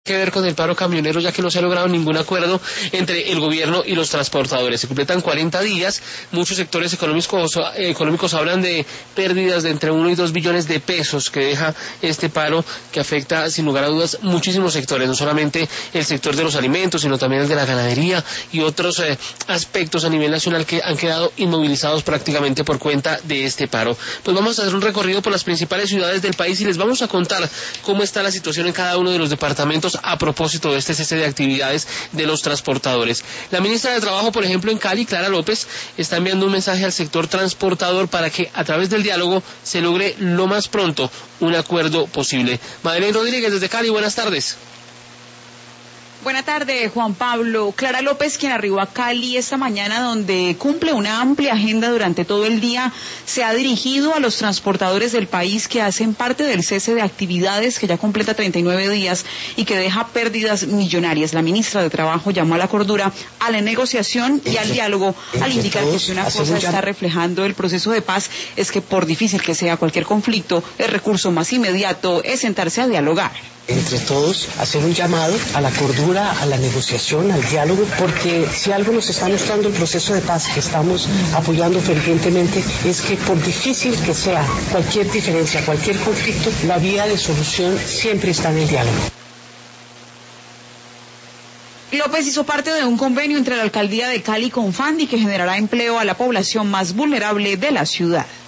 que ver con el paro camionero, ya que no se ha logrado ningún acuerdo entre el gobierno y los transportadores. Se completan 40 días, muchos sectores económicos hablan de pérdidas de entre 1 y 2 billones de pesos que deja este paro, que afecta sin lugar a dudas muchísimos sectores, no solamente el sector de los alimentos, sino también el de la ganadería y otros aspectos a nivel nacional que han quedado inmovilizados prácticamente por cuenta de este paro. Pues vamos a hacer un recorrido por las principales ciudades del país y les vamos a contar cómo está la situación en cada uno de los departamentos a propósito de este cese de actividades de los transportadores. La ministra de Trabajo, por ejemplo, en Cali, Clara López, está enviando un mensaje al sector transportador para que a través del diálogo se logre lo más pronto un acuerdo posible. Madeleine Rodríguez desde Cali, buenas tardes. Buenas tardes, Juan Pablo. Clara López, quien arribó a Cali esta mañana, donde cumple una amplia agenda durante todo el día, se ha dirigido a los transportadores del país que hacen parte del cese de actividades que ya completa 39 días y que deja pérdidas millonarias. La ministra de Trabajo llamó a la cordura, a la negociación y al diálogo, al indicar que si una cosa está reflejando el proceso de paz es que, por difícil que sea cualquier conflicto, el recurso más inmediato es sentarse a dialogar. Entre todos, hacer un llamado a la cordura, a la negociación, al diálogo, porque si algo nos está mostrando el proceso de paz que estamos apoyando fervientemente, es que por difícil que sea cualquier diferencia, cualquier conflicto, la vía de solución siempre está en el diálogo. López hizo parte de un convenio entre la alcaldía de Cali con Fandi que generará empleo a la población más vulnerable de la ciudad.